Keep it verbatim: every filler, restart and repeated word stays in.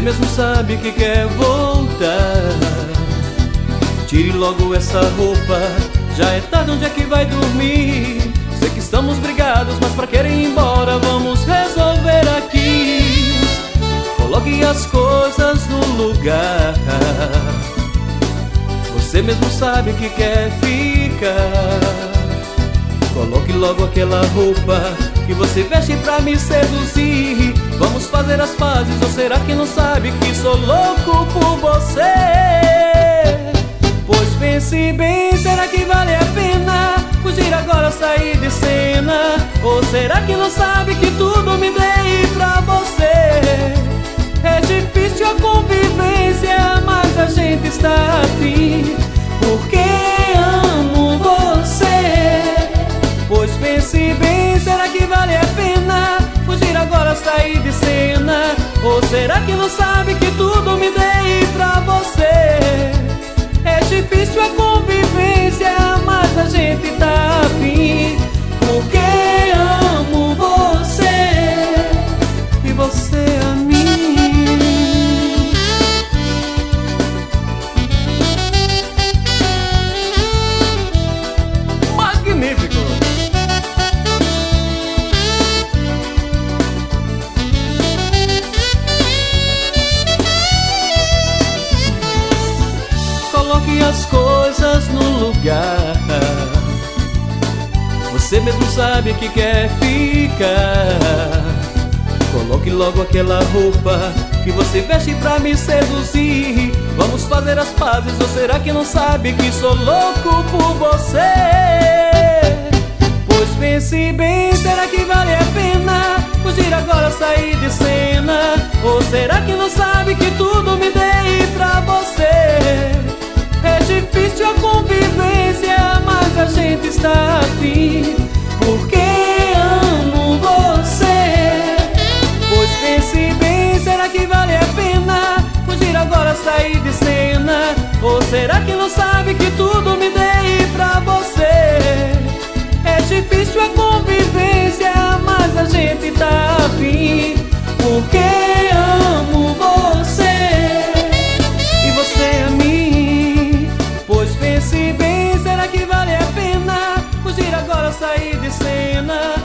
Você mesmo sabe que quer voltar. Tire logo essa roupa, já é tarde, onde é que vai dormir? Sei que estamos brigados, mas pra querer ir embora vamos resolver aqui. Coloque as coisas no lugar. Você mesmo sabe que quer ficar. Coloque logo aquela roupa que você veste pra me seduzir. Vamos fazer as pazes, ou será que não sabe que sou louco por você? Pois pense bem, será que vale a pena fugir agora, sair de cena? Ou será que não sabe que tudo me dei pra você? É difícil a convivência, mas a gente está afim, porque amo você. Pois pense bem, será que vale a pena fugir agora, sair de cena? Ou será que não sabe que tudo me dei pra você? É difícil a convivência, mas a gente tá afim, porque amo você e você a mim. Magnífico! Coloque as coisas no lugar. Você mesmo sabe que quer ficar. Coloque logo aquela roupa que você veste pra me seduzir. Vamos fazer as pazes, ou será que não sabe que sou louco por você? Pois pense bem, será que vale a pena fugir agora, sair de cena? Ou será que não sabe que tudo me dei pra você? É difícil a convivência, mas a gente está afim, porque amo você. Pois pense bem, será que vale a pena fugir agora, sair de cena? Ou será que não sabe que tudo me dei pra você? É difícil a convivência, mas a gente tá afim, porque amo você e você a mim. Pois pense bem, será que vale a pena fugir agora, sair de cena?